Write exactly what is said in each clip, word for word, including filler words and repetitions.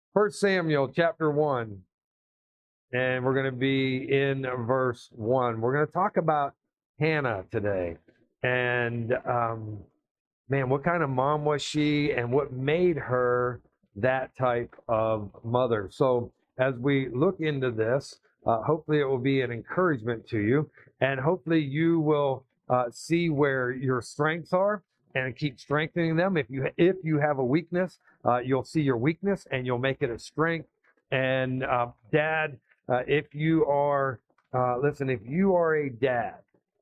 First Samuel chapter one, and we're going to be in verse one. We're going to talk about Hannah today. And um, man, what kind of mom was she, and what made her that type of mother? So, as we look into this, uh, hopefully it will be an encouragement to you, and hopefully you will uh, see where your strengths are and keep strengthening them. If you if you have a weakness, uh, you'll see your weakness and you'll make it a strength. And uh, Dad, uh, if you are uh, listen, if you are a dad,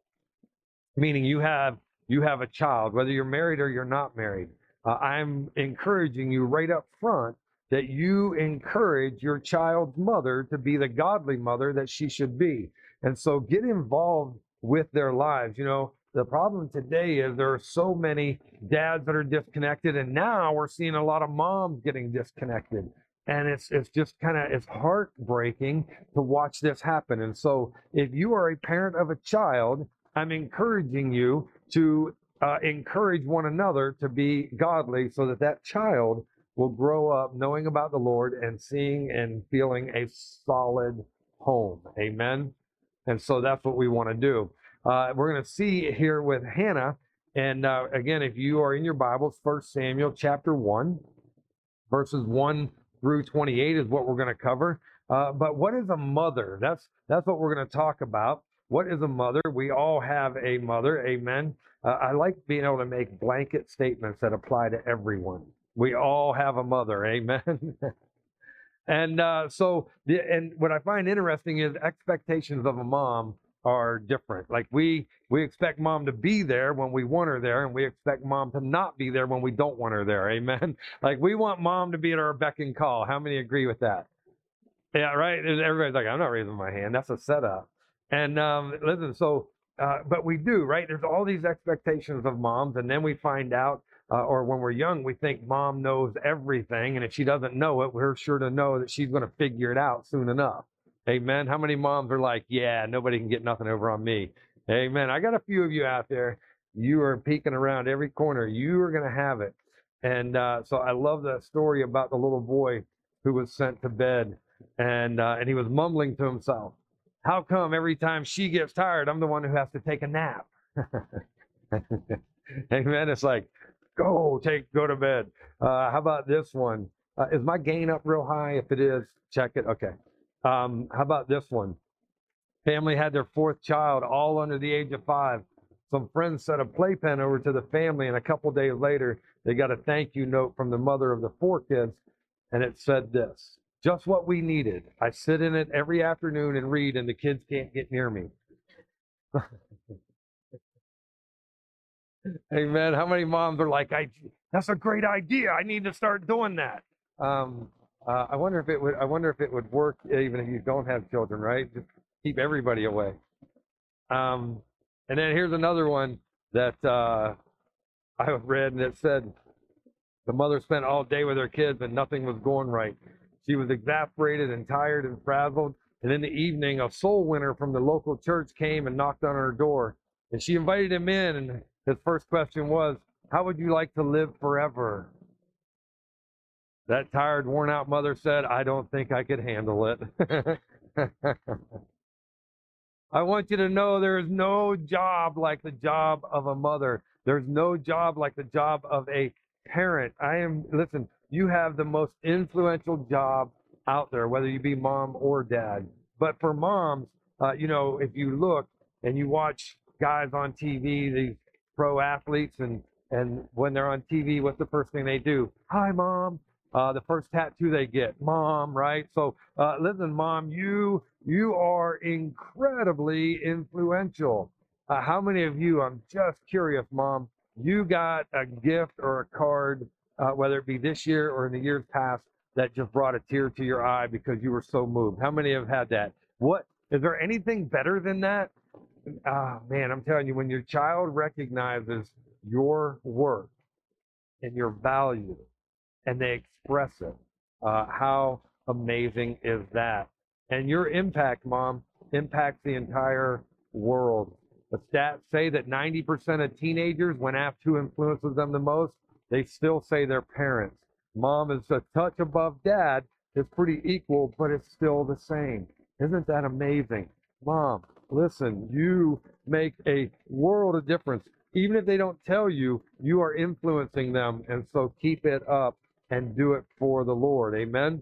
meaning you have you have a child, whether you're married or you're not married, uh, I'm encouraging you right up front that you encourage your child's mother to be the godly mother that she should be. And so get involved with their lives. You know, the problem today is there are so many dads that are disconnected, and now we're seeing a lot of moms getting disconnected. And it's it's just kind of it's heartbreaking to watch this happen. And so if you are a parent of a child, I'm encouraging you to uh, encourage one another to be godly so that that child will grow up knowing about the Lord and seeing and feeling a solid home. Amen. And so that's what we want to do. Uh, we're going to see here with Hannah. And uh, again, if you are in your Bibles, First Samuel chapter one, verses one through twenty-eight is what we're going to cover. Uh, but what is a mother? That's that's what we're going to talk about. What is a mother? We all have a mother. Amen. Uh, I like being able to make blanket statements that apply to everyone. We all have a mother. Amen. And uh, so, the, and what I find interesting is expectations of a mom are different. Like we we expect mom to be there when we want her there, and we expect mom to not be there when we don't want her there. Amen. Like we want mom to be at our beck and call. How many agree with that? Yeah, right. And everybody's like, I'm not raising my hand. That's a setup. And um, listen, so uh, but we do, right? There's all these expectations of moms, and then we find out uh, or when we're young, we think mom knows everything. And if she doesn't know it, we're sure to know that she's going to figure it out soon enough. Amen. How many moms are like, yeah, nobody can get nothing over on me? Amen. I got a few of you out there. You are peeking around every corner. You are going to have it. And uh, so I love that story about the little boy who was sent to bed, and uh, and he was mumbling to himself, how come every time she gets tired, I'm the one who has to take a nap? Amen. It's like, Go, take, go to bed. Uh, how about this one? Uh, is my gain up real high? If it is, check it. Okay. Um, how about this one? Family had their fourth child, all under the age of five. Some friends sent a playpen over to the family, and a couple days later, they got a thank you note from the mother of the four kids, and it said this: just what we needed. I sit in it every afternoon and read, and the kids can't get near me. Amen. How many moms are like, I, that's a great idea. I need to start doing that. Um, uh, I wonder if it would, I wonder if it would work even if you don't have children, right? Just keep everybody away. Um, and then here's another one that uh, I read, and it said, the mother spent all day with her kids and nothing was going right. She was exasperated and tired and frazzled. And in the evening, a soul winner from the local church came and knocked on her door. And she invited him in, and his first question was, how would you like to live forever? That tired, worn out mother said, I don't think I could handle it. I want you to know there is no job like the job of a mother. There's no job like the job of a parent. I am, listen, you have the most influential job out there, whether you be mom or dad. But for moms, uh, you know, if you look and you watch guys on T V, these pro athletes, and and when they're on T V, what's the first thing they do? Hi, mom. Uh, the first tattoo they get, mom, right? So uh, listen, mom, you you are incredibly influential. Uh, how many of you, I'm just curious, mom, you got a gift or a card, uh, whether it be this year or in the years past, that just brought a tear to your eye because you were so moved? How many have had that? What, is there anything better than that? Ah, man, I'm telling you, when your child recognizes your worth and your value and they express it, uh, how amazing is that? And your impact, mom, impacts the entire world. The stats say that ninety percent of teenagers, when asked who influences them the most, they still say their parents. Mom is a touch above dad, is pretty equal, but it's still the same. Isn't that amazing? Mom, listen, you make a world of difference. Even if they don't tell you, you are influencing them. And so keep it up and do it for the Lord. Amen.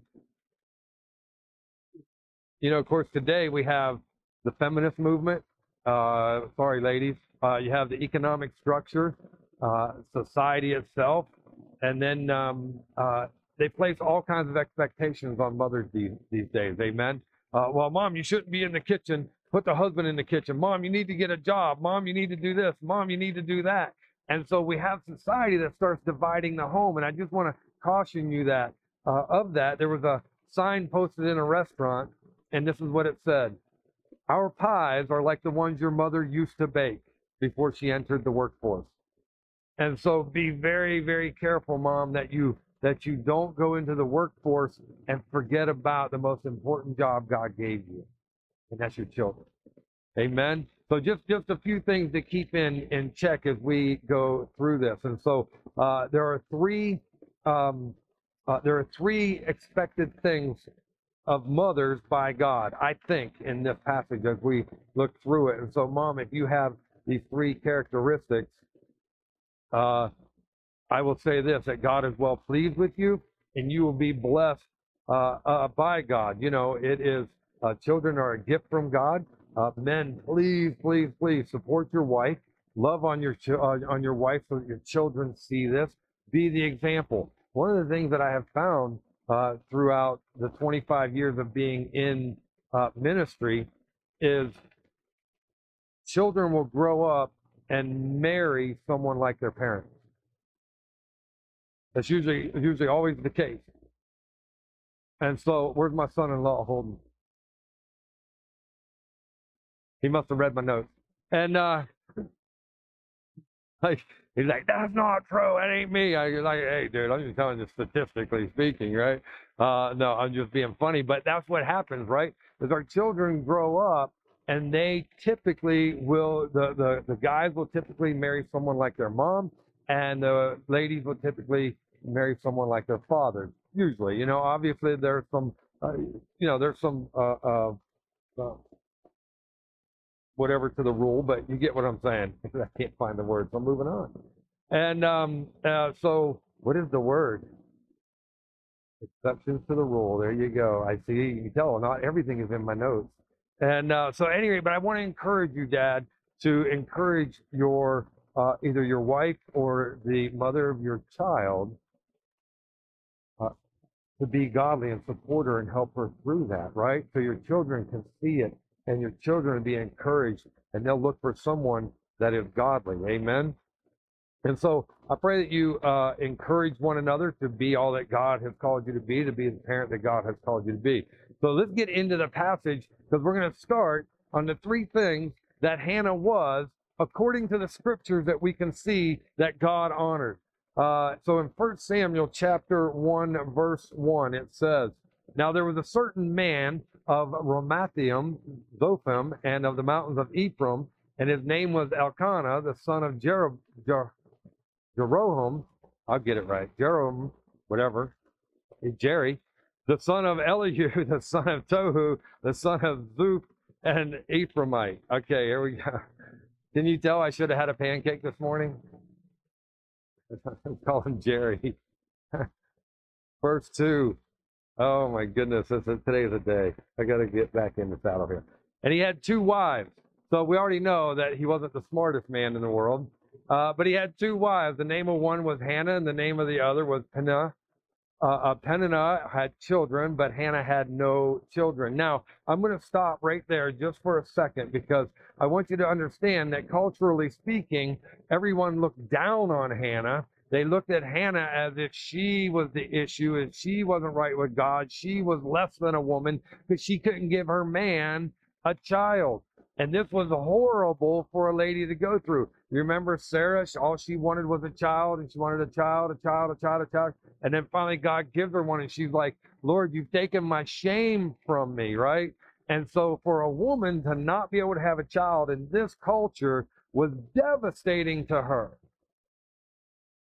You know, of course, today we have the feminist movement. Uh, sorry, ladies. Uh, you have the economic structure, uh, society itself, and then um, uh, they place all kinds of expectations on mothers these, these days. Amen. Uh, well, mom, you shouldn't be in the kitchen. Put the husband in the kitchen. Mom, you need to get a job. Mom, you need to do this. Mom, you need to do that. And so we have society that starts dividing the home. And I just want to caution you that uh, of that, there was a sign posted in a restaurant, and this is what it said. Our pies are like the ones your mother used to bake before she entered the workforce. And so be very, very careful, Mom, that you that you don't go into the workforce and forget about the most important job God gave you, and that's your children. Amen. So just just a few things to keep in in check as we go through this. And so uh, there are three um, uh, there are three expected things of mothers by God, I think, in this passage as we look through it. And so, Mom, if you have these three characteristics, uh, I will say this, that God is well pleased with you, and you will be blessed uh, uh, by God. You know, it is, uh, children are a gift from God. Uh, men, please, please, please support your wife. Love on your, ch- uh, on your wife so that your children see this. Be the example. One of the things that I have found uh, throughout the twenty-five years of being in uh, ministry is children will grow up and marry someone like their parents. That's usually usually always the case. And so, where's my son-in-law Holden? He must have read my notes. And uh, like he's like, that's not true. That ain't me. I was like, hey, dude, I'm just telling you statistically speaking, right? Uh, no, I'm just being funny. But that's what happens, right? Is our children grow up and they typically will, the, the, the guys will typically marry someone like their mom, and the ladies will typically marry someone like their father. Usually, you know, obviously there's some, uh, you know, there's some, uh, uh, uh, whatever to the rule, but you get what I'm saying. I can't find the word, so I'm moving on. And um, uh, so, what is the word? Exceptions to the rule. There you go. I see. You can tell not everything is in my notes. And uh, so, anyway, but I want to encourage you, Dad, to encourage your uh, either your wife or the mother of your child uh, to be godly and support her and help her through that, right? So your children can see it, and your children will be encouraged, and they'll look for someone that is godly. Amen. And so I pray that you uh, encourage one another to be all that God has called you to be, to be the parent that God has called you to be. So let's get into the passage, because we're going to start on the three things that Hannah was, according to the scriptures that we can see that God honored. Uh, so in First Samuel chapter one, verse one, it says, now there was a certain man of Ramathaim, Zophim, and of the mountains of Ephraim, and his name was Elkanah, the son of Jer- Jer- Jeroham, I'll get it right, Jeroham, whatever, Jerry, the son of Elihu, the son of Tohu, the son of Zuph, and Ephraimite. Okay, here we go. Can you tell I should have had a pancake this morning? Call him Jerry. Verse two. Oh my goodness, this is, today's a day. I got to get back in the saddle here. And he had two wives. So we already know that he wasn't the smartest man in the world. Uh, but he had two wives. The name of one was Hannah, and the name of the other was Peninnah. Uh, uh, Peninnah had children, but Hannah had no children. Now, I'm going to stop right there just for a second, because I want you to understand that culturally speaking, everyone looked down on Hannah. They looked at Hannah as if she was the issue, and she wasn't right with God. She was less than a woman because she couldn't give her man a child. And this was horrible for a lady to go through. You remember Sarah? All she wanted was a child, and she wanted a child, a child, a child, a child. And then finally God gives her one, and she's like, Lord, you've taken my shame from me, right? And so for a woman to not be able to have a child in this culture was devastating to her.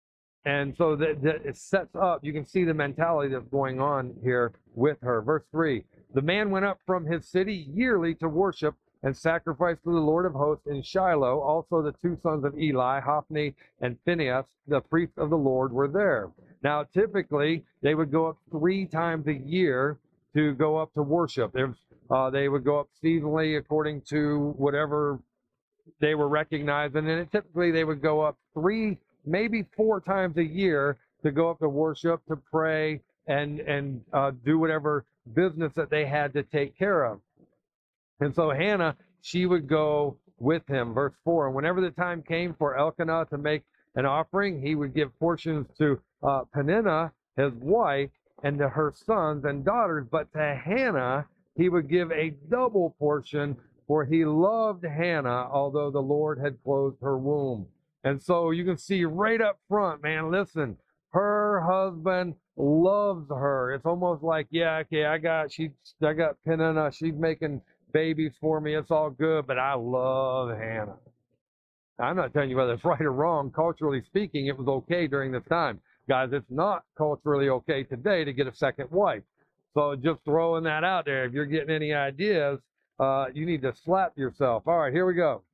And so that, that it sets up, you can see the mentality that's going on here with her. Verse three, the man went up from his city yearly to worship and sacrifice to the Lord of hosts in Shiloh. Also the two sons of Eli, Hophni and Phinehas, the priests of the Lord, were there. Now, typically, they would go up three times a year to go up to worship. Uh, they would go up seasonally according to whatever they were recognized, and then typically they would go up three, maybe four times a year to go up to worship, to pray, and and uh, do whatever business that they had to take care of. And so Hannah, she would go with him. Verse four, and whenever the time came for Elkanah to make an offering, he would give portions to uh, Peninnah, his wife, and to her sons and daughters, but to Hannah he would give a double portion, for he loved Hannah, although the Lord had closed her womb. And so you can see right up front, man, listen, her husband loves her. It's almost like, yeah, okay, I got she I got Peninnah, she's making babies for me, it's all good, but I love Hannah. I'm not telling you whether it's right or wrong. Culturally speaking, it was okay during this time. Guys, it's not culturally okay today to get a second wife. So just throwing that out there. If you're getting any ideas, uh, you need to slap yourself. All right, here we go.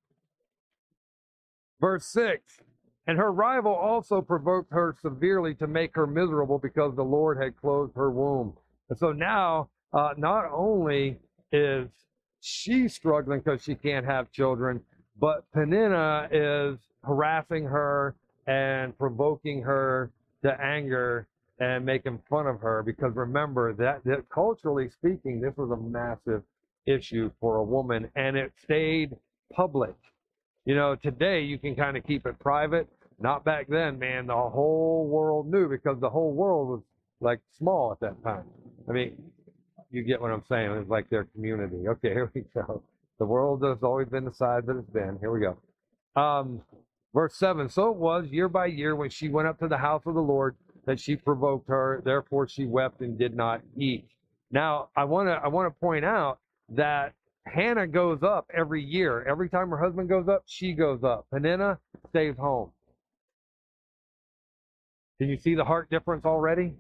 Verse six. And her rival also provoked her severely to make her miserable because the Lord had closed her womb. And so now, uh, not only is she struggling because she can't have children, but Peninnah is harassing her and provoking her to anger and making fun of her, because remember that, that culturally speaking, this was a massive issue for a woman, and it stayed public. You know, today you can kind of keep it private. Not back then, man. The whole world knew, because the whole world was like small at that time. I mean, you get what I'm saying. It's like their community. Okay, here we go. The world has always been the size that it's been. Here we go. Um, verse seven. So it was year by year when she went up to the house of the Lord that she provoked her. Therefore she wept and did not eat. Now, I want to I want to point out that Hannah goes up every year. Every time her husband goes up, she goes up. Peninnah stays home. Can you see the heart difference already?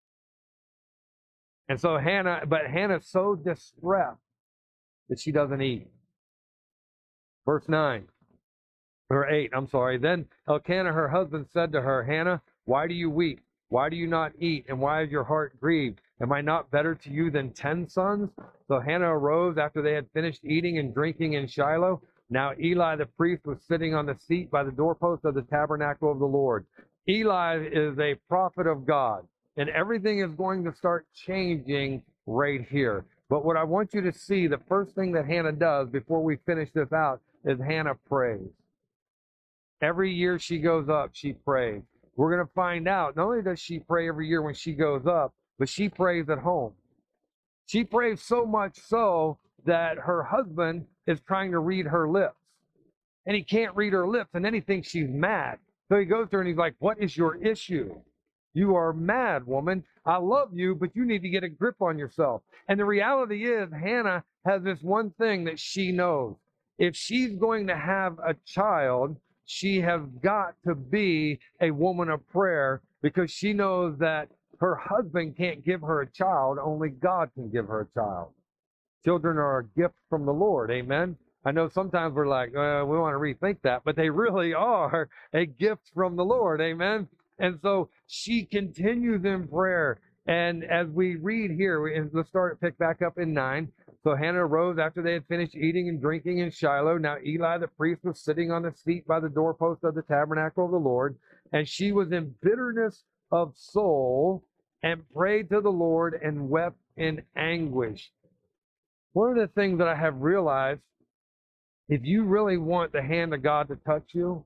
And so Hannah, but Hannah's so distressed that she doesn't eat. Verse nine, or eight, I'm sorry. Then Elkanah, her husband, said to her, Hannah, why do you weep? Why do you not eat? And why is your heart grieved? Am I not better to you than ten sons? So Hannah arose after they had finished eating and drinking in Shiloh. Now Eli the priest was sitting on the seat by the doorpost of the tabernacle of the Lord. Eli is a prophet of God, and everything is going to start changing right here. But what I want you to see, the first thing that Hannah does before we finish this out, is Hannah prays. Every year she goes up, she prays. We're going to find out, not only does she pray every year when she goes up, but she prays at home. She prays so much so that her husband is trying to read her lips. And he can't read her lips, and then he thinks she's mad. So he goes to her and he's like, what is your issue? You are mad, woman. I love you, but you need to get a grip on yourself. And the reality is, Hannah has this one thing that she knows. If she's going to have a child, she has got to be a woman of prayer, because she knows that her husband can't give her a child. Only God can give her a child. Children are a gift from the Lord. Amen. I know sometimes we're like, uh, we want to rethink that, but they really are a gift from the Lord. Amen. And so she continues in prayer. And as we read here, we, and let's start pick back up in nine. So Hannah arose after they had finished eating and drinking in Shiloh. Now Eli the priest was sitting on the seat by the doorpost of the tabernacle of the Lord, and she was in bitterness of soul and prayed to the Lord and wept in anguish. One of the things that I have realized, if you really want the hand of God to touch you,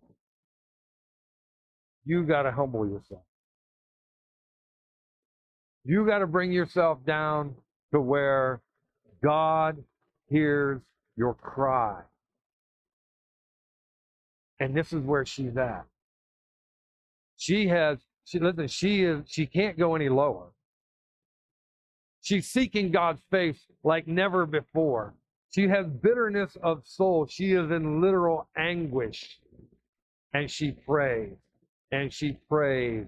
you got to humble yourself. You got to bring yourself down to where God hears your cry. And this is where she's at. She has, she listen, she is, she can't go any lower. She's seeking God's face like never before. She has bitterness of soul. She is in literal anguish. And she prays, and she prays,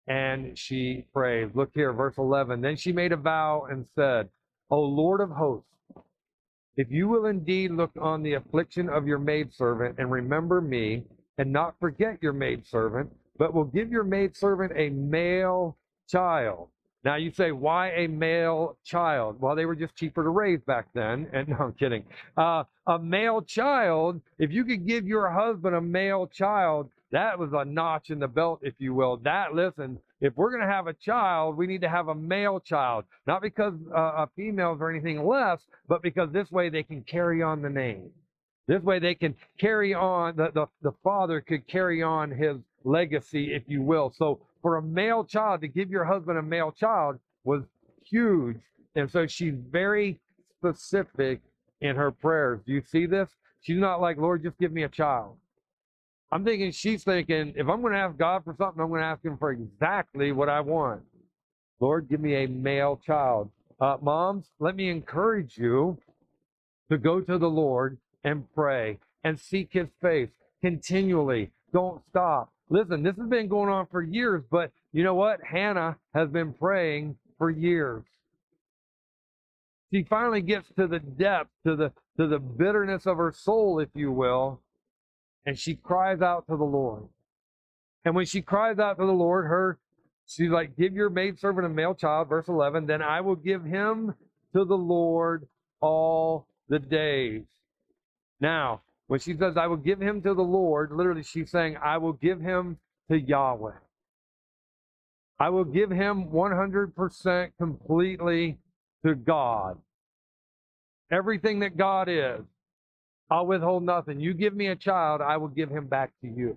and she prayed. Look here, verse eleven. Then she made a vow and said, O Lord of hosts, if you will indeed look on the affliction of your maidservant and remember me, and not forget your maidservant, but will give your maidservant a male child. Now you say, why a male child? Well, they were just cheaper to raise back then. And no, I'm kidding. Uh, a male child, if you could give your husband a male child, that was a notch in the belt, if you will. That, listen, if we're going to have a child, we need to have a male child. Not because uh, of females or anything less, but because this way they can carry on the name. This way they can carry on, the, the, the father could carry on his legacy, if you will. So for a male child, to give your husband a male child was huge. And so she's very specific in her prayers. Do you see this? She's not like, Lord, just give me a child. I'm thinking she's thinking, if I'm going to ask God for something, I'm going to ask him for exactly what I want. Lord, give me a male child. Uh, moms, let me encourage you to go to the Lord and pray and seek his face continually. Don't stop. Listen, this has been going on for years, but you know what? Hannah has been praying for years. She finally gets to the depth, to the to the bitterness of her soul, if you will, and she cries out to the Lord. And when she cries out to the Lord, her she's like, give your maidservant a male child, verse eleven, then I will give him to the Lord all the days. Now, when she says, I will give him to the Lord, literally she's saying, I will give him to Yahweh. I will give him one hundred percent completely to God. Everything that God is, I'll withhold nothing. You give me a child, I will give him back to you.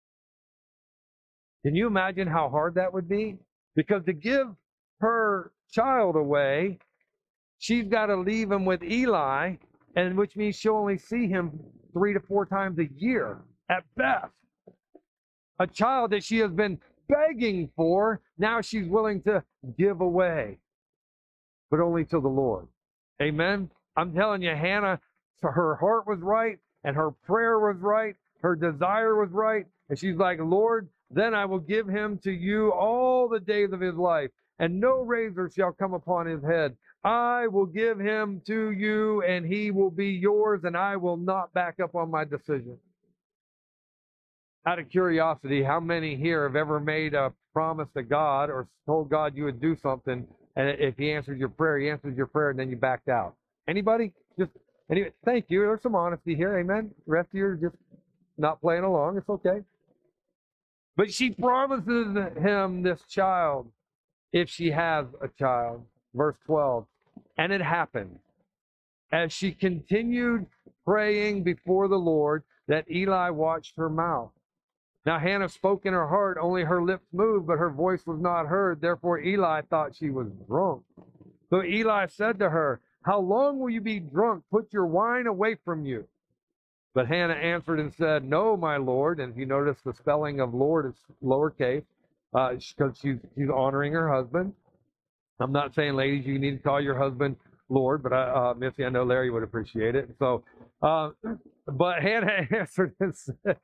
Can you imagine how hard that would be? Because to give her child away, she's got to leave him with Eli, and which means she'll only see him three to four times a year at best. A child that she has been begging for, now she's willing to give away, but only to the Lord. Amen? I'm telling you, Hannah, her heart was right, and her prayer was right, her desire was right, and she's like, Lord, then I will give him to you all the days of his life, and no razor shall come upon his head. I will give him to you, and he will be yours, and I will not back up on my decision. Out of curiosity, how many here have ever made a promise to God or told God you would do something, and if he answers your prayer, he answers your prayer, and then you backed out? Anybody? Just anyway, thank you. There's some honesty here. Amen. The rest of you are just not playing along. It's okay. But she promises him this child if she has a child. Verse twelve. And it happened, as she continued praying before the Lord, that Eli watched her mouth. Now Hannah spoke in her heart, only her lips moved, but her voice was not heard. Therefore Eli thought she was drunk. So Eli said to her, how long will you be drunk? Put your wine away from you. But Hannah answered and said, no, my Lord. And if you notice, the spelling of Lord is lowercase, uh, because she's, she's honoring her husband. I'm not saying, ladies, you need to call your husband Lord, but I, uh, Missy, I know Larry would appreciate it. So, uh, but Hannah answered and said,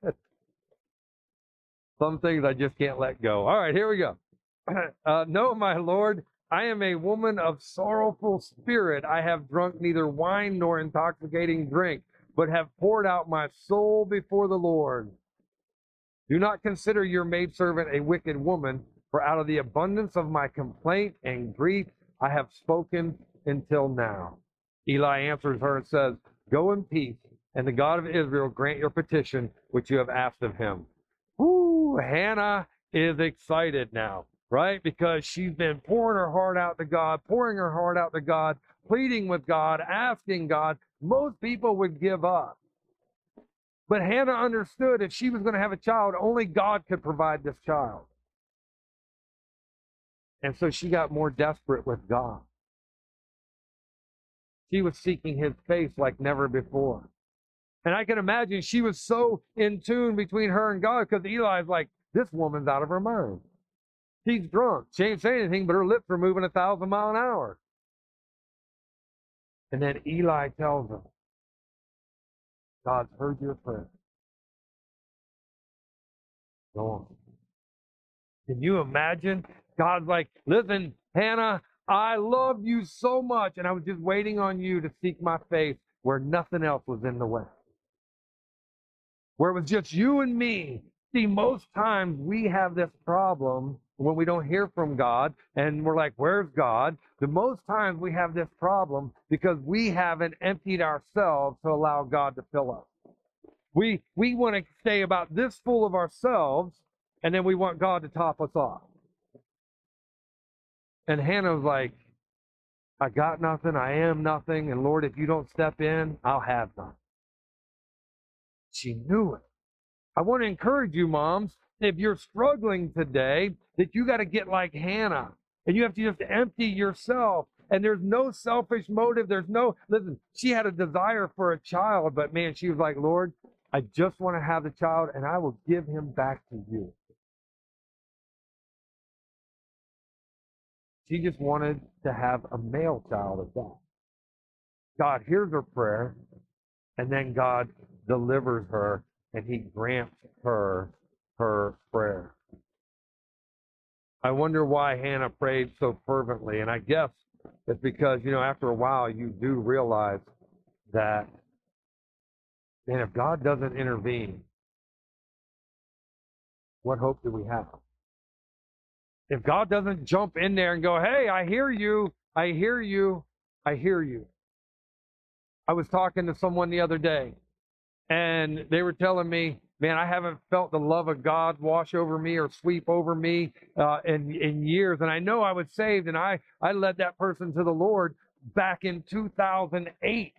some things I just can't let go. All right, here we go. Uh, no, my Lord, I am a woman of sorrowful spirit. I have drunk neither wine nor intoxicating drink, but have poured out my soul before the Lord. Do not consider your maidservant a wicked woman, for out of the abundance of my complaint and grief I have spoken until now. Eli answers her and says, go in peace, and the God of Israel grant your petition which you have asked of him. Woo, Hannah is excited now, right? Because she's been pouring her heart out to God, pouring her heart out to God, pleading with God, asking God. Most people would give up. But Hannah understood if she was going to have a child, only God could provide this child. And so she got more desperate with God. She was seeking his face like never before. And I can imagine she was so in tune between her and God, because Eli's like, this woman's out of her mind. She's drunk. She ain't saying anything, but her lips are moving a thousand mile an hour. And then Eli tells her, God's heard your prayer. Go on. Can you imagine? God's like, listen, Hannah, I love you so much, and I was just waiting on you to seek my face where nothing else was in the way. Where it was just you and me. See, most times we have this problem when we don't hear from God and we're like, where's God? The most times we have this problem because we haven't emptied ourselves to allow God to fill us. We, we want to stay about this full of ourselves, and then we want God to top us off. And Hannah was like, I got nothing, I am nothing, and Lord, if you don't step in, I'll have nothing. She knew it. I want to encourage you, moms, if you're struggling today, that you got to get like Hannah, and you have to just empty yourself. And there's no selfish motive. There's no, listen, she had a desire for a child, but man, she was like, Lord, I just want to have the child, and I will give him back to you. She just wanted to have a male child at that. God hears her prayer, and then God delivers her, and he grants her her prayer. I wonder why Hannah prayed so fervently, and I guess it's because, you know, after a while you do realize that, man, if God doesn't intervene, what hope do we have? If God doesn't jump in there and go, hey, I hear you, I hear you, I hear you. I was talking to someone the other day, and they were telling me, man, I haven't felt the love of God wash over me or sweep over me uh, in, in years. And I know I was saved, and I, I led that person to the Lord back in two thousand eight.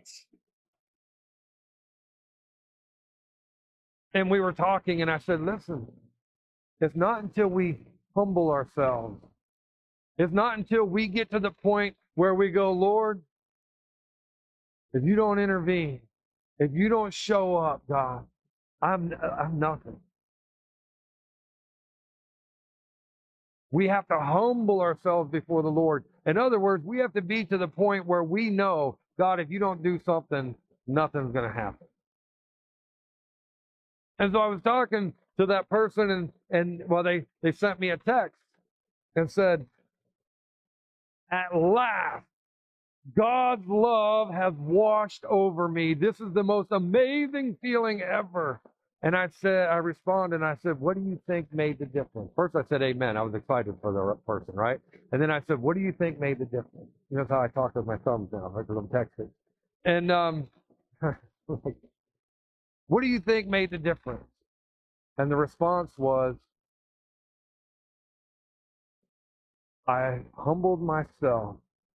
And we were talking, and I said, listen, it's not until we humble ourselves. It's not until we get to the point where we go, Lord, if you don't intervene, if you don't show up, God, I'm, I'm nothing. We have to humble ourselves before the Lord. In other words, we have to be to the point where we know, God, if you don't do something, nothing's going to happen. And so I was talking to that person, and, and well, they, they sent me a text and said, at last, God's love has washed over me. This is the most amazing feeling ever. And I said, I responded, and I said, what do you think made the difference? First, I said, amen. I was excited for the person, right? And then I said, what do you think made the difference? You know, that's how I talk with my thumbs now, because I'm texting. And um, what do you think made the difference? And the response was, I humbled myself.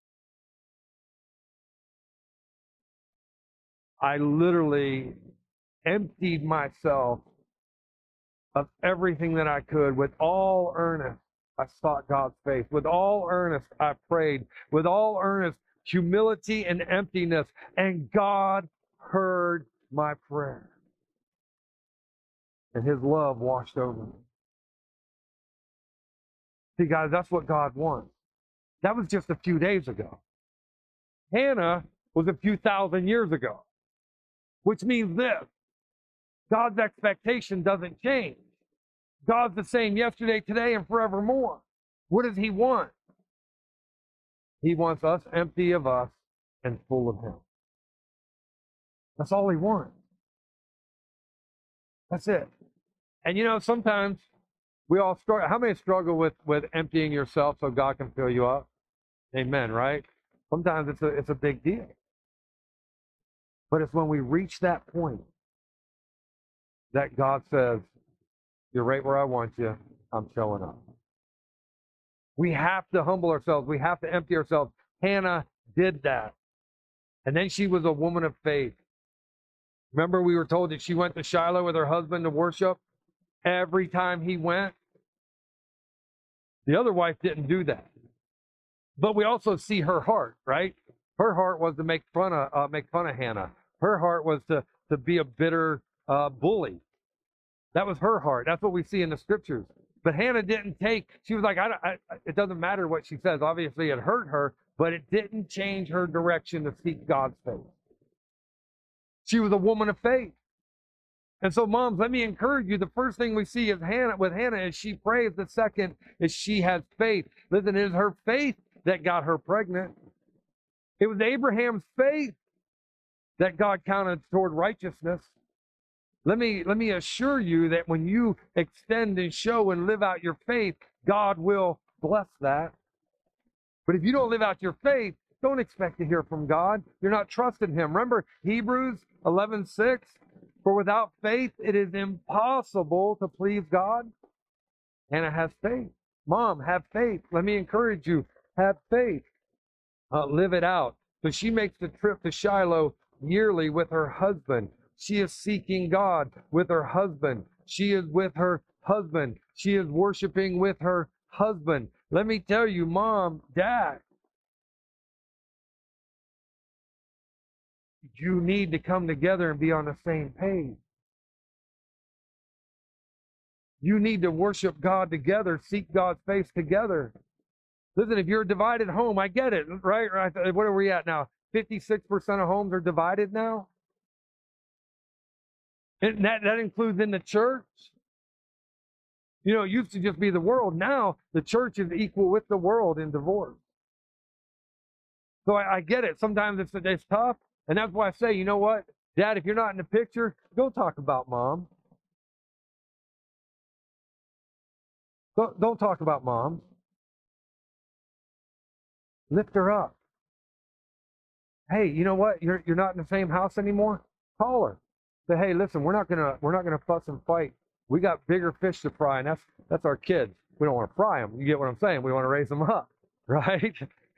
I literally emptied myself of everything that I could. With all earnest, I sought God's face. With all earnest, I prayed. With all earnest, humility and emptiness. And God heard my prayer. And his love washed over me. See, guys, that's what God wants. That was just a few days ago. Hannah was a few thousand years ago, which means this: God's expectation doesn't change. God's the same yesterday, today, and forevermore. What does he want? He wants us empty of us and full of him. That's all he wants. That's it. And you know, sometimes we all struggle. How many struggle with, with emptying yourself so God can fill you up? Amen, right? Sometimes it's a, it's a big deal. But it's when we reach that point that God says, you're right where I want you. I'm showing up. We have to humble ourselves. We have to empty ourselves. Hannah did that. And then she was a woman of faith. Remember, we were told that she went to Shiloh with her husband to worship every time he went. The other wife didn't do that. But we also see her heart, right? Her heart was to make fun of uh, make fun of Hannah. Her heart was to, to be a bitter uh, bully. That was her heart. That's what we see in the scriptures. But Hannah didn't take, she was like, I, I, it doesn't matter what she says. Obviously, it hurt her, but it didn't change her direction to seek God's face. She was a woman of faith. And so, moms, let me encourage you. The first thing we see is Hannah with Hannah is she prays. The second is she has faith. Listen, it is her faith that got her pregnant. It was Abraham's faith that God counted toward righteousness. Let me let me assure you that when you extend and show and live out your faith, God will bless that. But if you don't live out your faith, don't expect to hear from God. You're not trusting him. Remember Hebrews eleven six? For without faith, it is impossible to please God. Hannah has faith. Mom, have faith. Let me encourage you. Have faith. Uh, live it out. So she makes the trip to Shiloh yearly with her husband. She is seeking God with her husband. She is with her husband. She is worshiping with her husband. Let me tell you, mom, dad, you need to come together and be on the same page. You need to worship God together, seek God's face together. Listen, if you're a divided home, I get it, right? right? What are we at now? fifty-six percent of homes are divided now? And that, that includes in the church. You know, it used to just be the world. Now the church is equal with the world in divorce. So I, I get it. Sometimes it's, it's tough. And that's why I say, you know what? Dad, if you're not in the picture, go talk about mom. Don't, don't talk about mom. Lift her up. Hey, you know what? You're you're not in the same house anymore. Call her. Say, hey, listen, we're not gonna we're not gonna fuss and fight. We got bigger fish to fry, and that's that's our kids. We don't want to fry them. You get what I'm saying? We want to raise them up, right?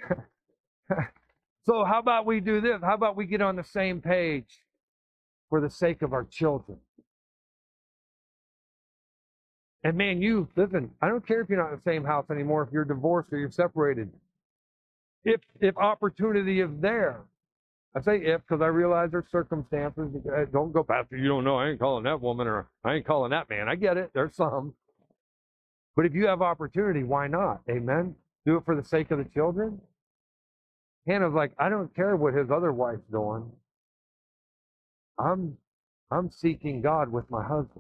So how about we do this? How about we get on the same page for the sake of our children? And man, you listen. I don't care if you're not in the same house anymore. If you're divorced or you're separated. If if opportunity is there. I say if because I realize there's circumstances. Don't go, Pastor, you don't know. I ain't calling that woman or I ain't calling that man. I get it. There's some. But if you have opportunity, why not? Amen? Do it for the sake of the children. Hannah's like, I don't care what his other wife's doing. I'm, I'm seeking God with my husband.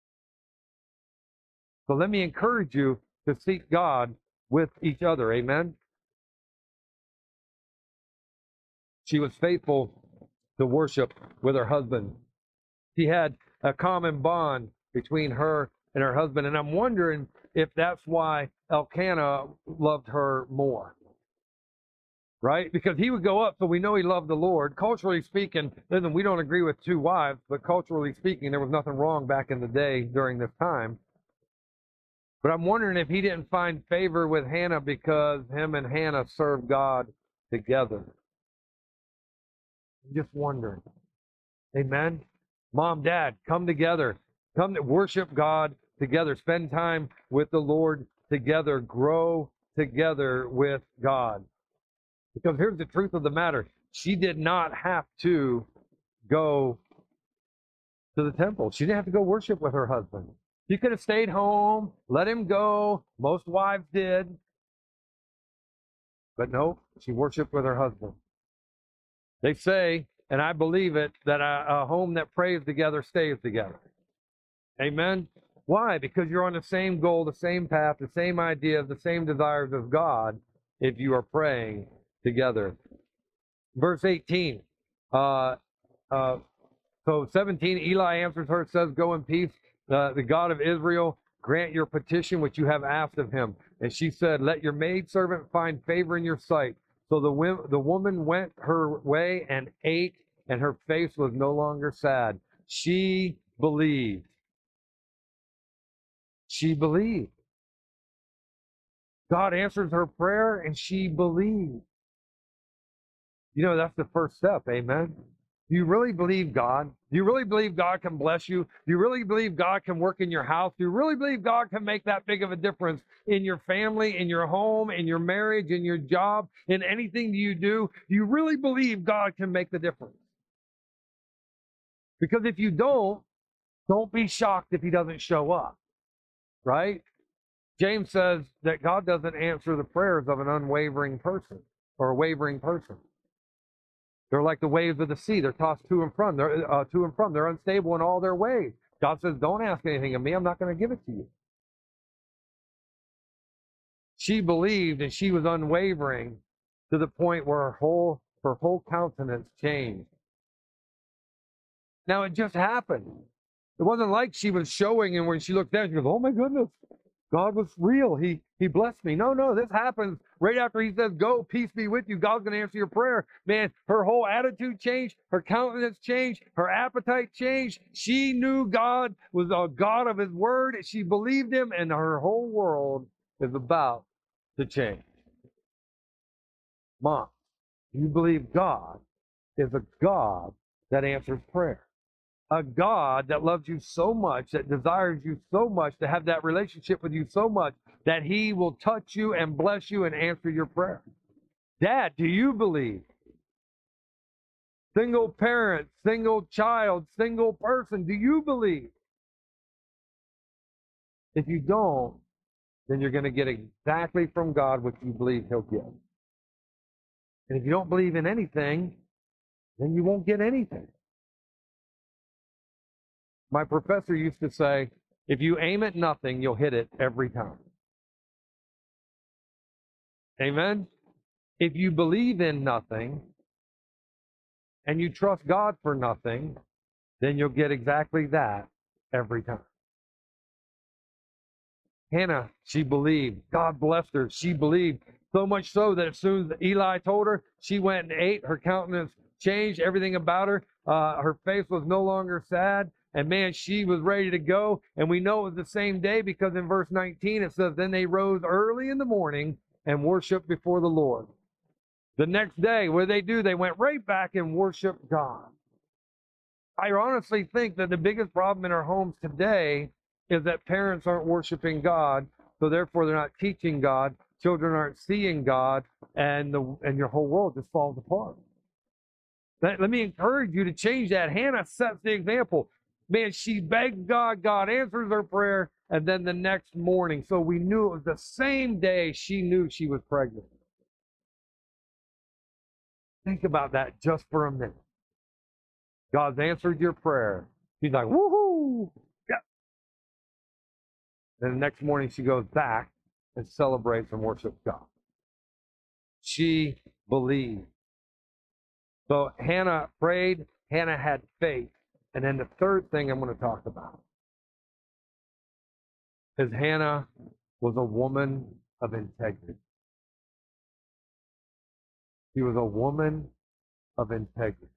So let me encourage you to seek God with each other. Amen? She was faithful to worship with her husband. She had a common bond between her and her husband. And I'm wondering if that's why Elkanah loved her more. Right? Because he would go up, so we know he loved the Lord. Culturally speaking, listen, we don't agree with two wives, but culturally speaking, there was nothing wrong back in the day during this time. But I'm wondering if he didn't find favor with Hannah because him and Hannah served God together. I'm just wondering. Amen? Mom, dad, come together. Come to worship God together. Spend time with the Lord together. Grow together with God. Because here's the truth of the matter. She did not have to go to the temple. She didn't have to go worship with her husband. She could have stayed home, let him go. Most wives did. But no, she worshiped with her husband. They say, and I believe it, that a, a home that prays together stays together. Amen? Why? Because you're on the same goal, the same path, the same ideas, the same desires as God if you are praying together. Verse eighteen. Uh, uh, so seventeen, Eli answers her, says, go in peace. Uh, the God of Israel grant your petition which you have asked of him. And she said, let your maidservant find favor in your sight. So the, the woman went her way and ate, and her face was no longer sad. She believed. She believed. God answers her prayer, and she believed. You know, that's the first step, amen? Do you really believe God? Do you really believe God can bless you? Do you really believe God can work in your house? Do you really believe God can make that big of a difference in your family, in your home, in your marriage, in your job, in anything you do? Do you really believe God can make the difference? Because if you don't, don't be shocked if he doesn't show up, right? James says that God doesn't answer the prayers of an unwavering person or a wavering person. They're like the waves of the sea. They're tossed to and from. They're uh, to and from. They're unstable in all their ways. God says, don't ask anything of me. I'm not going to give it to you. She believed, and she was unwavering to the point where her whole her whole countenance changed. Now, it just happened. It wasn't like she was showing, and when she looked down, she goes, oh my goodness, God was real. He he blessed me. No, no, this happens right after he says, go, peace be with you. God's going to answer your prayer. Man, her whole attitude changed. Her countenance changed. Her appetite changed. She knew God was a God of his word. She believed him, and her whole world is about to change. Mom, you believe God is a God that answers prayer. A God that loves you so much, that desires you so much, to have that relationship with you so much, that he will touch you and bless you and answer your prayer. Dad, do you believe? Single parent, single child, single person, do you believe? If you don't, then you're going to get exactly from God what you believe he'll give. And if you don't believe in anything, then you won't get anything. My professor used to say, if you aim at nothing, you'll hit it every time. Amen? If you believe in nothing and you trust God for nothing, then you'll get exactly that every time. Hannah, she believed. God blessed her. She believed. So much so that as soon as Eli told her, she went and ate. Her countenance changed. Everything about her. Uh, her face was no longer sad. And man, she was ready to go. And we know it was the same day because in verse nineteen it says, then they rose early in the morning and worshiped before the Lord. The next day, what did they do? They went right back and worshiped God. I honestly think that the biggest problem in our homes today is that parents aren't worshiping God, so therefore they're not teaching God. Children aren't seeing God, and the and your whole world just falls apart. Let, let me encourage you to change that. Hannah sets the example. Man, she begged God. God answers her prayer, and then the next morning, so we knew it was the same day she knew she was pregnant. Think about that just for a minute. God's answered your prayer. She's like, woohoo! Yeah. Then the next morning she goes back and celebrates and worships God. She believed. So Hannah prayed. Hannah had faith. And then the third thing I'm going to talk about is Hannah was a woman of integrity. She was a woman of integrity.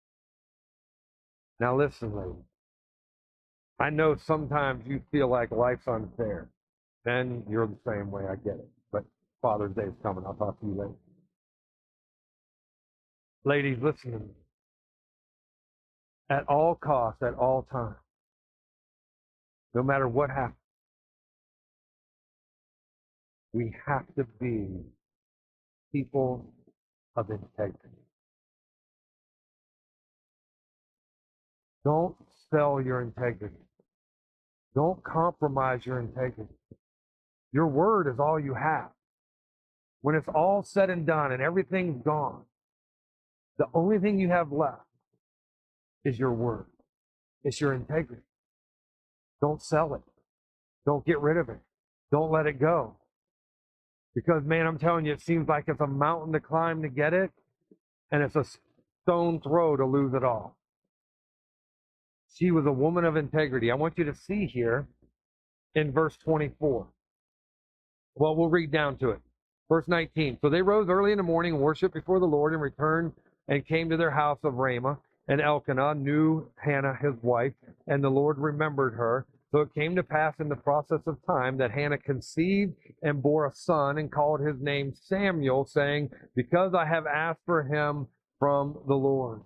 Now listen, ladies. I know sometimes you feel like life's unfair. Men, you're the same way. I get it. But Father's Day is coming. I'll talk to you later. Ladies, listen to me. At all costs, at all times, no matter what happens, we have to be people of integrity. Don't sell your integrity. Don't compromise your integrity. Your word is all you have. When it's all said and done and everything's gone, the only thing you have left is your word. It's your integrity. Don't sell it. Don't get rid of it. Don't let it go. Because, man, I'm telling you, it seems like it's a mountain to climb to get it, and it's a stone throw to lose it all. She was a woman of integrity. I want you to see here in verse twenty-four. Well, we'll read down to it. Verse nineteen. So they rose early in the morning and worshiped before the Lord and returned and came to their house of Ramah. And Elkanah knew Hannah, his wife, and the Lord remembered her. So it came to pass in the process of time that Hannah conceived and bore a son and called his name Samuel, saying, because I have asked for him from the Lord.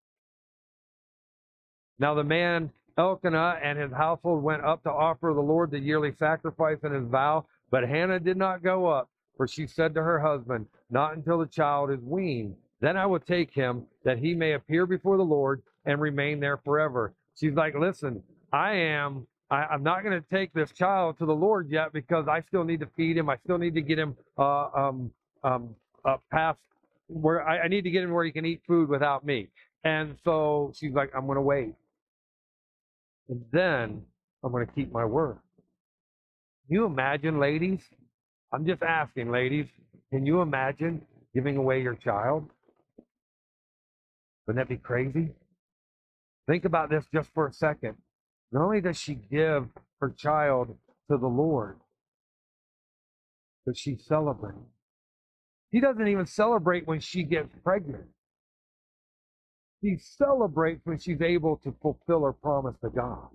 Now the man Elkanah and his household went up to offer the Lord the yearly sacrifice and his vow, but Hannah did not go up, for she said to her husband, not until the child is weaned. Then I will take him, that he may appear before the Lord and remain there forever. She's like, listen, I am, I, I'm not going to take this child to the Lord yet because I still need to feed him. I still need to get him uh, um, um, uh, past where I, I need to get him where he can eat food without me. And so she's like, I'm going to wait. And then I'm going to keep my word. Can you imagine, ladies? I'm just asking, ladies, can you imagine giving away your child? Wouldn't that be crazy? Think about this just for a second. Not only does she give her child to the Lord, but she celebrates. She doesn't even celebrate when she gets pregnant. She celebrates when she's able to fulfill her promise to God.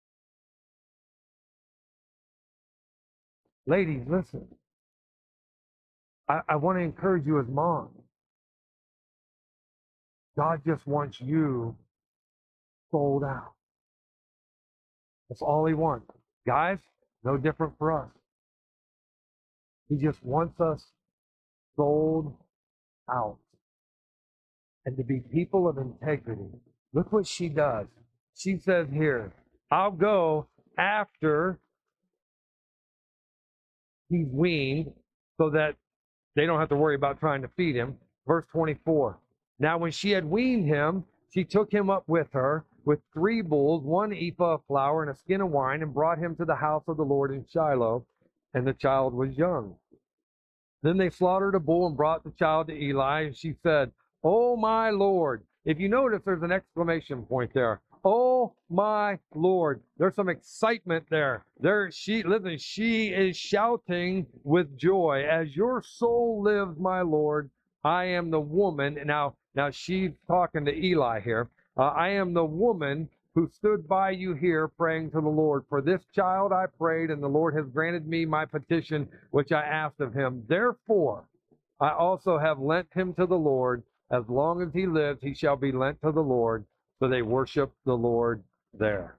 Ladies, listen. I, I want to encourage you as moms. God just wants you sold out. That's all he wants. Guys, no different for us. He just wants us sold out. And to be people of integrity. Look what she does. She says here, I'll go after he's weaned so that they don't have to worry about trying to feed him. Verse twenty-four. Now when she had weaned him, she took him up with her with three bulls, one ephah of flour, and a skin of wine, and brought him to the house of the Lord in Shiloh, and the child was young. Then they slaughtered a bull and brought the child to Eli, and she said, Oh my Lord. If you notice, there's an exclamation point there. Oh my Lord. There's some excitement there. There she listen, she is shouting with joy. As your soul lives, my Lord, I am the woman. Now, now she's talking to Eli here. Uh, I am the woman who stood by you here praying to the Lord. For this child I prayed, and the Lord has granted me my petition, which I asked of him. Therefore, I also have lent him to the Lord. As long as he lives, he shall be lent to the Lord. So they worship the Lord there.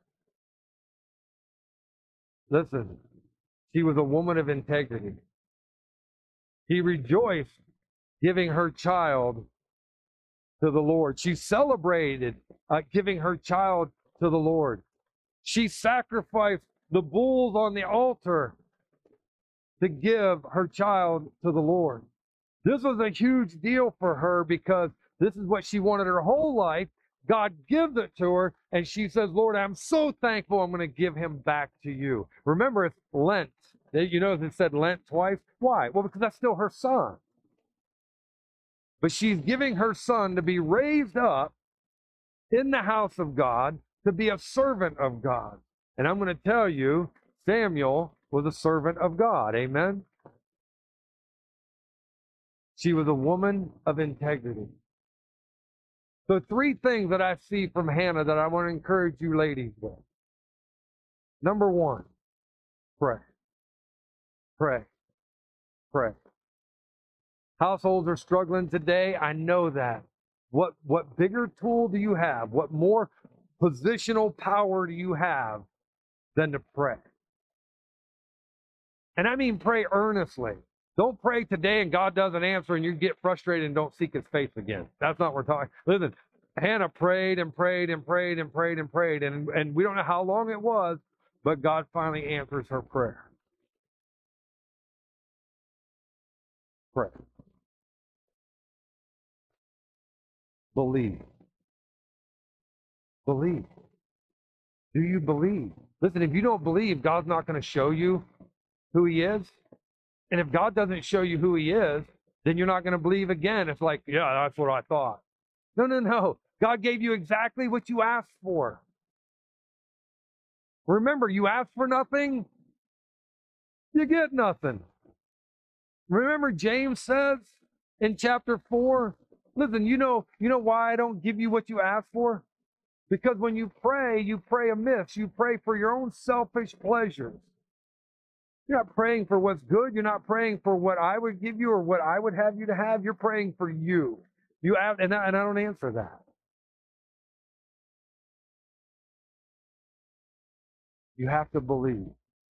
Listen, she was a woman of integrity. She rejoiced giving her child to the Lord. She celebrated uh, giving her child to the Lord. She sacrificed the bulls on the altar to give her child to the Lord. This was a huge deal for her because this is what she wanted her whole life. God gives it to her, and she says, Lord, I'm so thankful I'm going to give him back to you. Remember, it's Lent. You know, it said Lent twice. Why? Well, because that's still her son. But she's giving her son to be raised up in the house of God, to be a servant of God. And I'm going to tell you, Samuel was a servant of God. Amen? She was a woman of integrity. So three things that I see from Hannah that I want to encourage you ladies with. Number one, pray. Pray. Pray. Households are struggling today. I know that. What, what bigger tool do you have? What more positional power do you have than to pray? And I mean pray earnestly. Don't pray today and God doesn't answer and you get frustrated and don't seek his face again. That's not what we're talking. Listen, Hannah prayed and prayed and prayed and prayed and prayed, and, and we don't know how long it was, but God finally answers her prayer. Pray. Believe. Believe. Do you believe? Listen, if you don't believe, God's not going to show you who he is. And if God doesn't show you who he is, then you're not going to believe again. It's like, yeah, that's what I thought. No, no, no. God gave you exactly what you asked for. Remember, you asked for nothing, you get nothing. Remember, James says in chapter four, listen, you know, you know why I don't give you what you ask for? Because when you pray, you pray amiss. You pray for your own selfish pleasures. You're not praying for what's good. You're not praying for what I would give you or what I would have you to have. You're praying for you. You have, and I, and I don't answer that. You have to believe.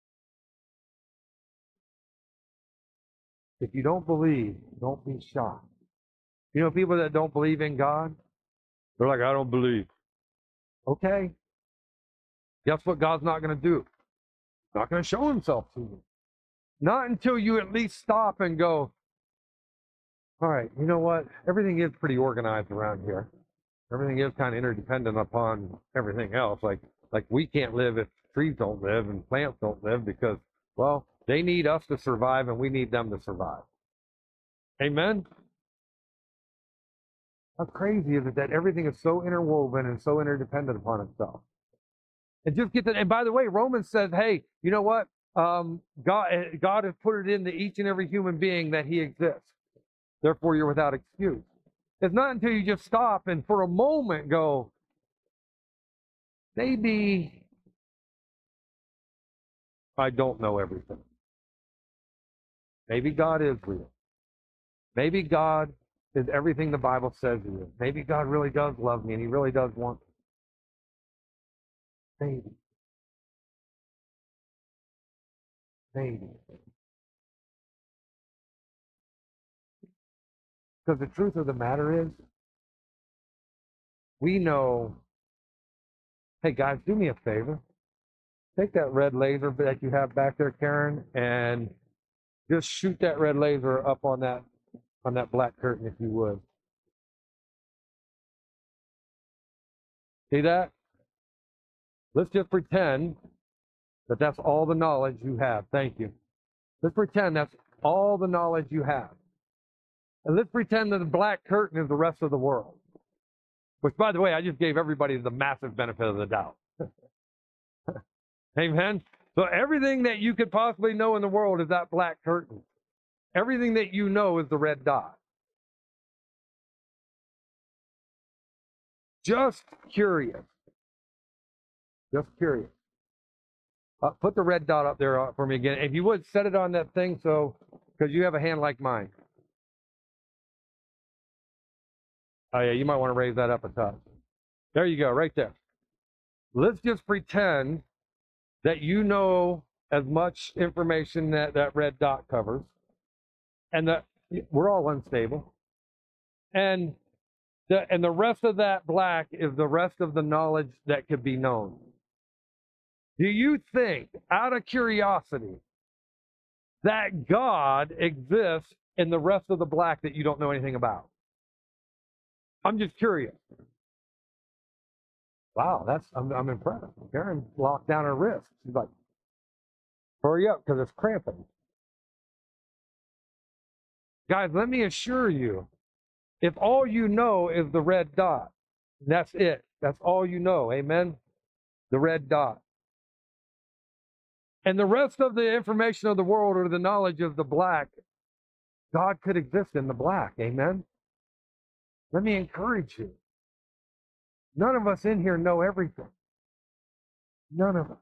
If you don't believe, don't be shocked. You know, people that don't believe in God, they're like, I don't believe. Okay. Guess what God's not going to do? He's not going to show himself to you. Not until you at least stop and go, All right, you know what? Everything is pretty organized around here. Everything is kind of interdependent upon everything else. Like like we can't live if trees don't live and plants don't live because, well, they need us to survive and we need them to survive. Amen? How crazy is it that everything is so interwoven and so interdependent upon itself? And just get that. And by the way, Romans says, hey, you know what? Um, God, eh, God has put it into each and every human being that he exists. Therefore, you're without excuse. It's not until you just stop and for a moment go, maybe I don't know everything. Maybe God is real. Maybe God is everything the Bible says he is. Maybe God really does love me and he really does want me. Maybe. Maybe. Because the truth of the matter is, we know, hey guys, do me a favor. Take that red laser that you have back there, Karen, and just shoot that red laser up on that on that black curtain if you would. See that? Let's just pretend that that's all the knowledge you have. Thank you. Let's pretend that's all the knowledge you have. And let's pretend that the black curtain is the rest of the world. Which, by the way, I just gave everybody the massive benefit of the doubt. Amen? So everything that you could possibly know in the world is that black curtain. Everything that you know is the red dot. Just curious. Just curious. Uh, put the red dot up there for me again. If you would, set it on that thing so, because you have a hand like mine. Oh, yeah, you might want to raise that up a touch. There you go, right there. Let's just pretend that you know as much information that that red dot covers, and that we're all unstable. And the, and the rest of that black is the rest of the knowledge that could be known. Do you think, out of curiosity, that God exists in the rest of the black that you don't know anything about? I'm just curious. Wow, that's I'm, I'm impressed. Karen locked down her wrist. She's like, hurry up because it's cramping. Guys, let me assure you, if all you know is the red dot, that's it. That's all you know. Amen? The red dot. And the rest of the information of the world or the knowledge of the black, God could exist in the black. Amen? Let me encourage you. None of us in here know everything. None of us.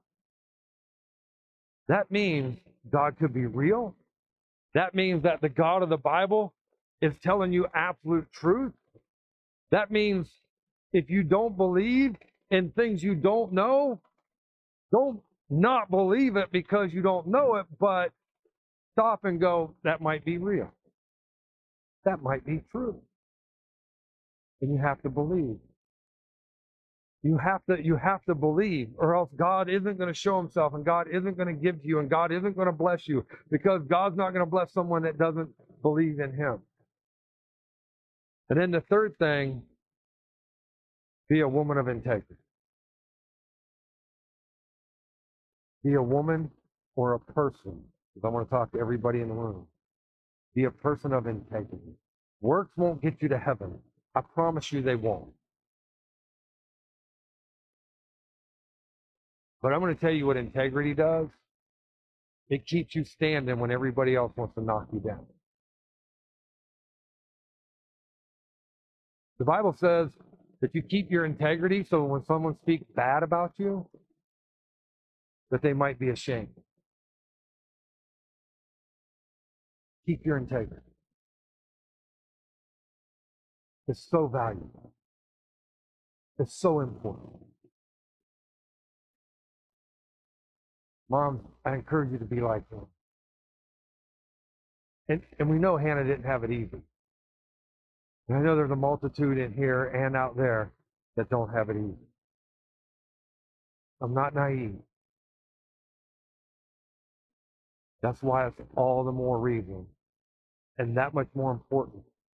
That means God could be real. That means that the God of the Bible is telling you absolute truth. That means if you don't believe in things you don't know, don't not believe it because you don't know it, but stop and go, that might be real. That might be true. And you have to believe. You have to you have to believe, or else God isn't going to show himself, and God isn't going to give to you, and God isn't going to bless you, because God's not going to bless someone that doesn't believe in him. And then the third thing, be a woman of integrity. Be a woman or a person, because I want to talk to everybody in the room. Be a person of integrity. Works won't get you to heaven. I promise you they won't. But I'm going to tell you what integrity does. It keeps you standing when everybody else wants to knock you down. The Bible says that you keep your integrity so when someone speaks bad about you, that they might be ashamed. Keep your integrity. It's so valuable. It's so important. Mom, I encourage you to be like him. And, and we know Hannah didn't have it easy. And I know there's a multitude in here and out there that don't have it easy. I'm not naive. That's why it's all the more reason and that much more important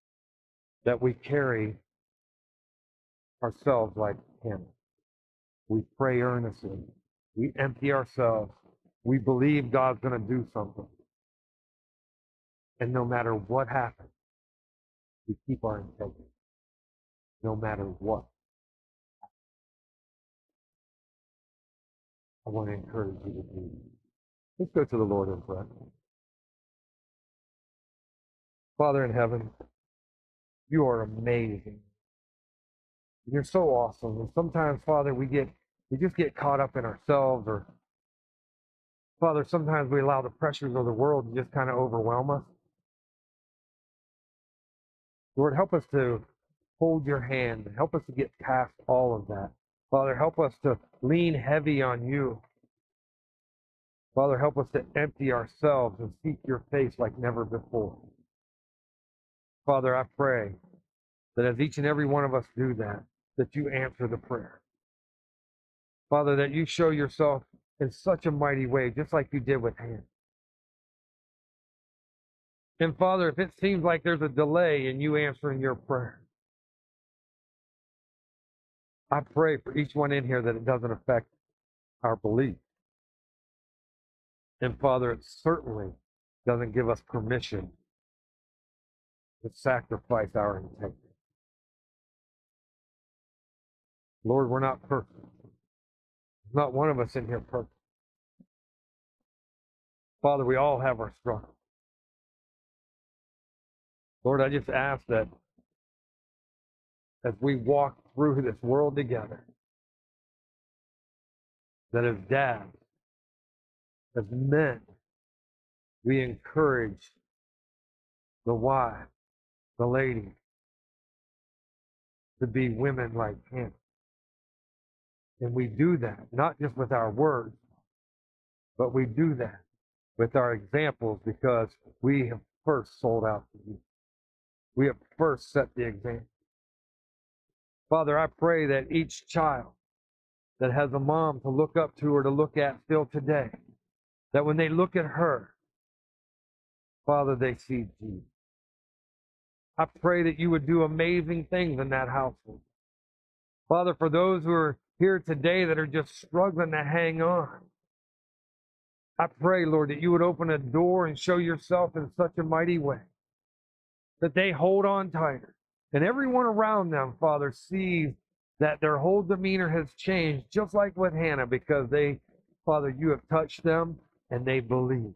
that we carry ourselves like Hannah. We pray earnestly. We empty ourselves. We believe God's going to do something. And no matter what happens, we keep our integrity. No matter what. I want to encourage you to do. Let's go to the Lord in prayer. Father in heaven, you are amazing. You're so awesome. And sometimes, Father, we get we just get caught up in ourselves, or Father, sometimes we allow the pressures of the world to just kind of overwhelm us. Lord, help us to hold your hand. Help us to get past all of that. Father, help us to lean heavy on you. Father, help us to empty ourselves and seek your face like never before. Father, I pray that as each and every one of us do that, that you answer the prayer. Father, that you show yourself in such a mighty way, just like you did with Hannah. And Father, if it seems like there's a delay in you answering your prayer, I pray for each one in here that it doesn't affect our belief. And Father, it certainly doesn't give us permission to sacrifice our integrity. Lord, we're not perfect. Not one of us in here perfect. Father, we all have our struggles. Lord, I just ask that as we walk through this world together, that as dads, as men, we encourage the wives, the ladies, to be women like Hannah. And we do that, not just with our words, but we do that with our examples, because we have first sold out to you. We have first set the example. Father, I pray that each child that has a mom to look up to or to look at still today, that when they look at her, Father, they see Jesus. I pray that you would do amazing things in that household. Father, for those who are here today that are just struggling to hang on, I pray, Lord, that you would open a door and show yourself in such a mighty way that they hold on tighter. And everyone around them, Father, sees that their whole demeanor has changed, just like with Hannah, because they, Father, you have touched them and they believe.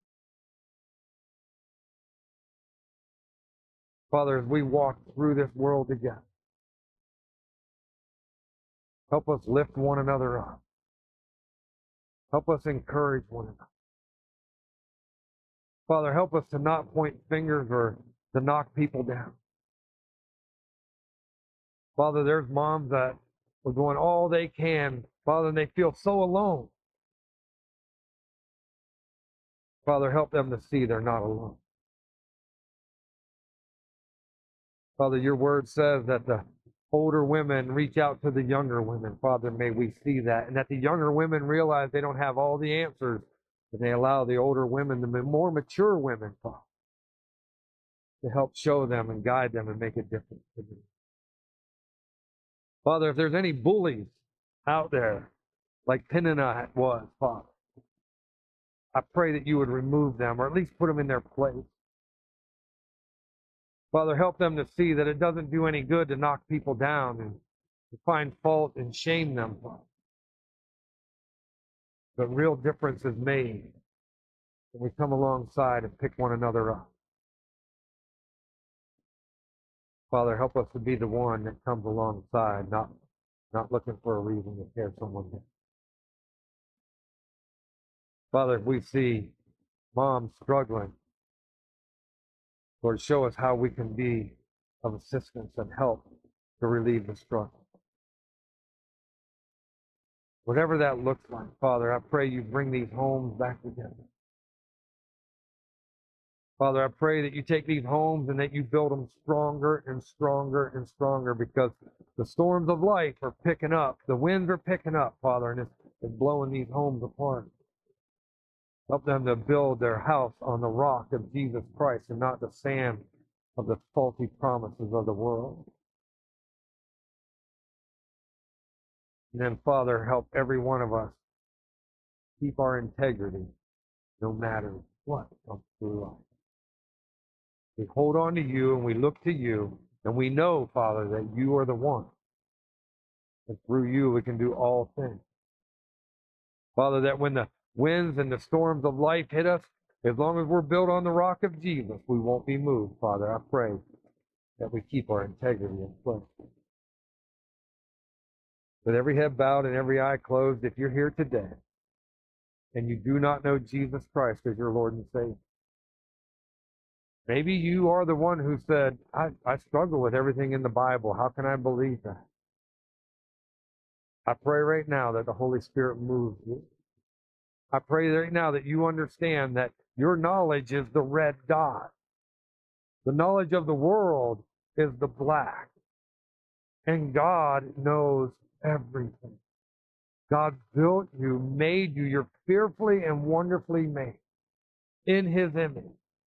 Father, as we walk through this world together, help us lift one another up. Help us encourage one another. Father, help us to not point fingers or to knock people down. Father, there's moms that are doing all they can, Father, and they feel so alone. Father, help them to see they're not alone. Father, your word says that the older women reach out to the younger women. Father, may we see that. And that the younger women realize they don't have all the answers, and they allow the older women, the more mature women, Father, to help show them and guide them and make a difference to them. Father, if there's any bullies out there, like Peninnah was, Father, I pray that you would remove them, or at least put them in their place. Father, help them to see that it doesn't do any good to knock people down and to find fault and shame them, Father. But real difference is made when we come alongside and pick one another up. Father, help us to be the one that comes alongside, not, not looking for a reason to tear someone down. Father, if we see moms struggling, Lord, show us how we can be of assistance and help to relieve the struggle. Whatever that looks like, Father, I pray you bring these homes back together. Father, I pray that you take these homes and that you build them stronger and stronger and stronger, because the storms of life are picking up. The winds are picking up, Father, and it's, it's blowing these homes apart. Help them to build their house on the rock of Jesus Christ and not the sand of the faulty promises of the world. And then, Father, help every one of us keep our integrity no matter what comes through life. We hold on to you and we look to you, and we know, Father, that you are the one. And through you we can do all things. Father, that when the winds and the storms of life hit us, as long as we're built on the rock of Jesus, we won't be moved, Father. I pray that we keep our integrity in place. With every head bowed and every eye closed, if you're here today and you do not know Jesus Christ as your Lord and Savior, maybe you are the one who said, I, I struggle with everything in the Bible. How can I believe that? I pray right now that the Holy Spirit moves you. I pray right now that you understand that your knowledge is the red dot. The knowledge of the world is the black. And God knows everything. God built you, made you. You're fearfully and wonderfully made in His image.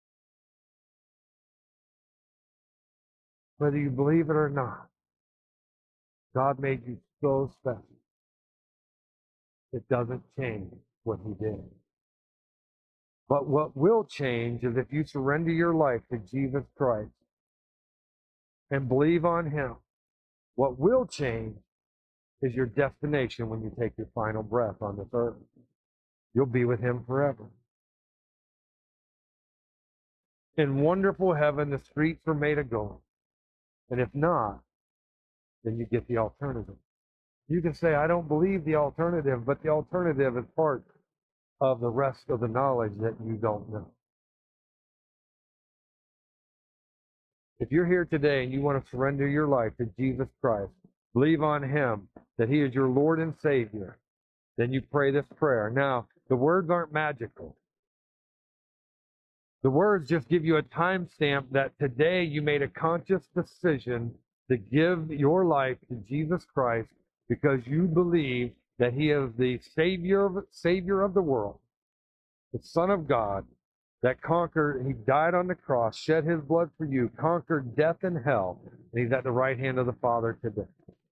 Whether you believe it or not, God made you so special. It doesn't change what He did. But what will change is if you surrender your life to Jesus Christ and believe on Him. What will change is your destination when you take your final breath on this earth. You'll be with Him forever. In wonderful heaven, the streets are made of gold. And if not, then you get the alternative. You can say, I don't believe the alternative, but the alternative is part of the rest of the knowledge that you don't know. If you're here today and you want to surrender your life to Jesus Christ, believe on Him, that He is your Lord and Savior, then you pray this prayer. Now, the words aren't magical. The words just give you a timestamp that today you made a conscious decision to give your life to Jesus Christ because you believe that He is the Savior of, Savior of the world, the Son of God, that conquered, He died on the cross, shed His blood for you, conquered death and hell, and He's at the right hand of the Father today.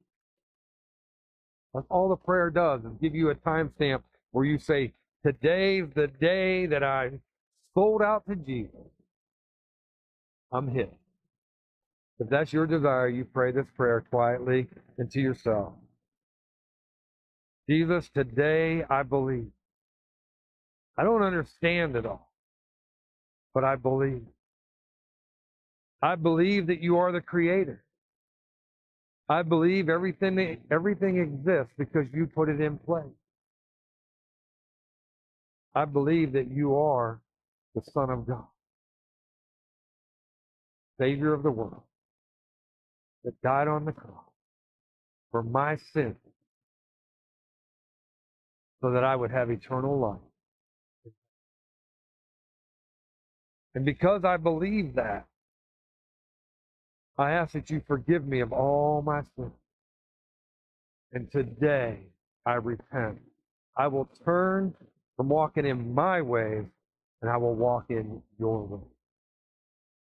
That's all the prayer does, is give you a timestamp where you say, today's the day that I sold out to Jesus. I'm His. If that's your desire, you pray this prayer quietly and to yourself. Jesus, today I believe. I don't understand it all, but I believe. I believe that you are the Creator. I believe everything, everything exists because you put it in place. I believe that you are the Son of God, Savior of the world, that died on the cross for my sins so that I would have eternal life. And because I believe that, I ask that you forgive me of all my sins. And today, I repent. I will turn from walking in my ways, and I will walk in your ways.